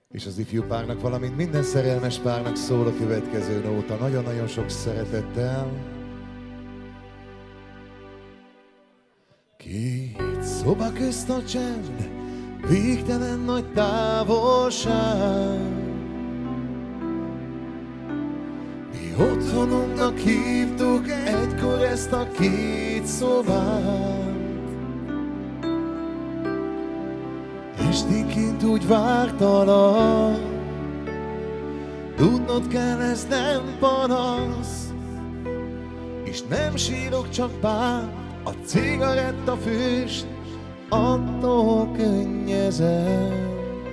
És az ifjú párnak, valamint minden szerelmes párnak szól a következő nóta. Nagyon-nagyon sok szeretettel. Két szoba közt a csend, végtelen nagy távolság. Mi otthonunknak hívtuk egykor ezt a két szobát. Esténként úgy vártalak, tudnod kell, ez nem panasz, és nem sírok, csak bár a cigaretta füst, attól könnyezem.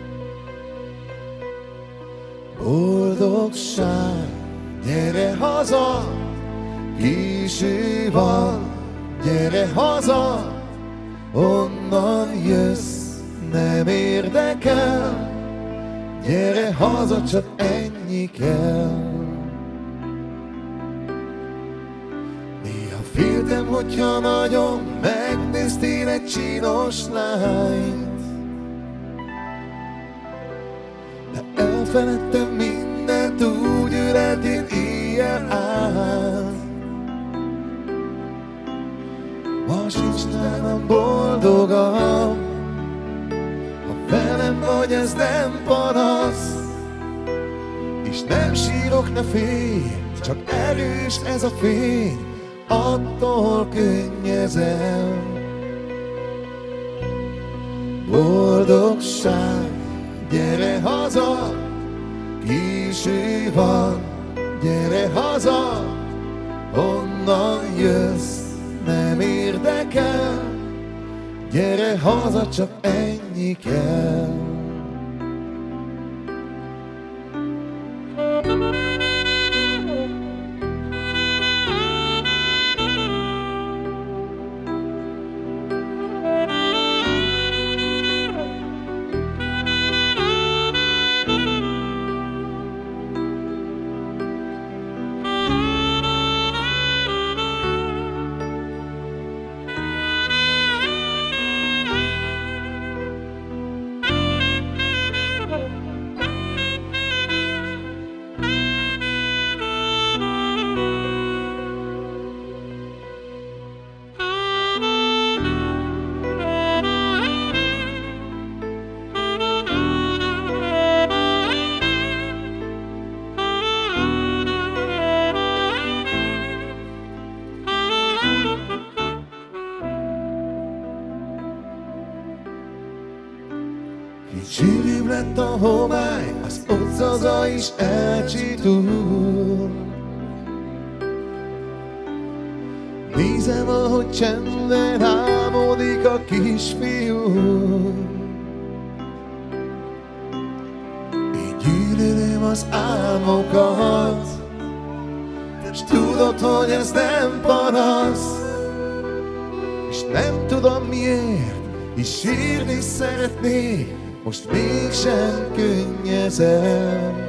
Boldogság, gyere haza, késő van, gyere haza, onnan jössz, nem érdekel, gyere haza, csak ennyi kell. Néha féltem, hogyha nagyon megnéztél egy csinos lányt, de elfeledtem mindent, úgy öleltél éjjel át. Ma sincs nálam boldogabb, velem vagy, ez nem panasz, és nem sírok, ne félj, csak erős ez a fény, attól könnyezem. Boldogság, gyere haza, késő van, gyere haza, honnan jössz, nem érdekel, gyere haza, csak ennyi kell. Kicsirébb lett a homály, az utcaza is elcsitul. Nézem, ahogy csendben álmodik a kisfiú. Én gyűlölöm az álmokat, s tudod, hogy ez nem panasz, és nem tudom miért, és sírni szeretnék, most mégsem könnyezem.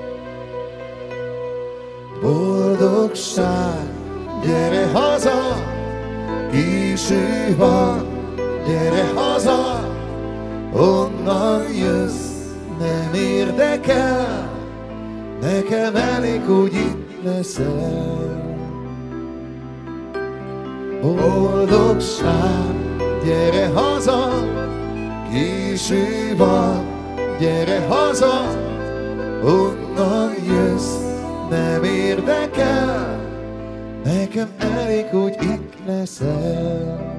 Boldogság, gyere haza, késő van, gyere haza, onnan jössz, nem érdekel, nekem elég, hogy itt leszel. Boldogság, gyere haza, késő van, gyere haza, onnan jössz, nem érdekel, nekem elég, hogy itt leszel.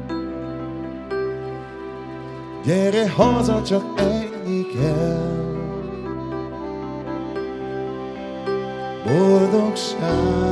Gyere haza, csak ennyi kell. Boldogság.